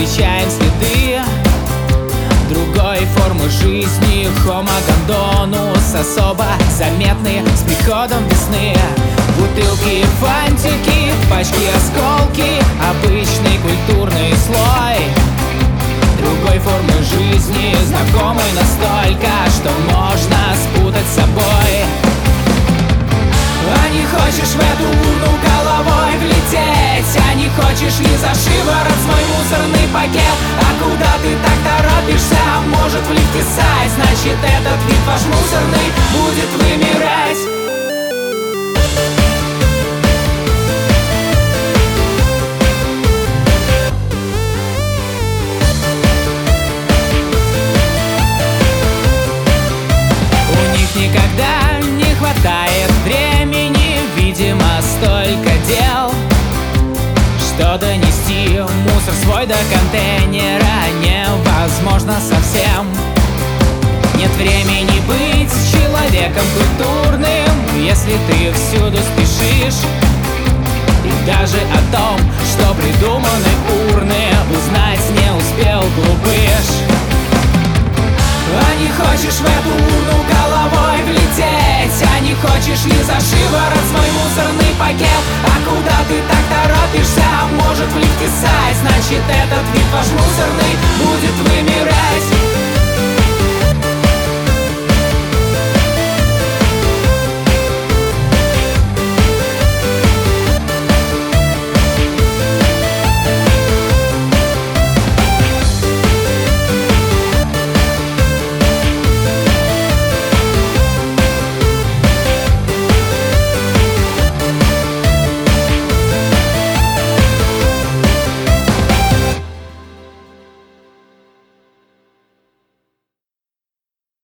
встречаем следы другой формы жизни. Homo Gondonus особо заметны с приходом весны. Бутылки, фантики, пачки, осколки, обычный культурный слой другой формы жизни, знакомый настолько, что можно спутать с собой. А не хочешь в эту урну головой влететь, а не хочешь ли за шиворот свой мусорный пакет? А куда ты так торопишься? Может в лифте сать, значит этот вид ваш мусорный будет вымирать. Никогда не хватает времени, видимо, столько дел, что донести мусор свой до контейнера невозможно совсем. Нет времени быть человеком культурным, если ты всюду спешишь. И даже о том, что придуманы урны, узнать не успел глупыш. А не хочешь в эту урну головой влететь, а не хочешь ли за шиворот свой мусорный пакет? А куда ты так торопишься? Может в лифте сать, значит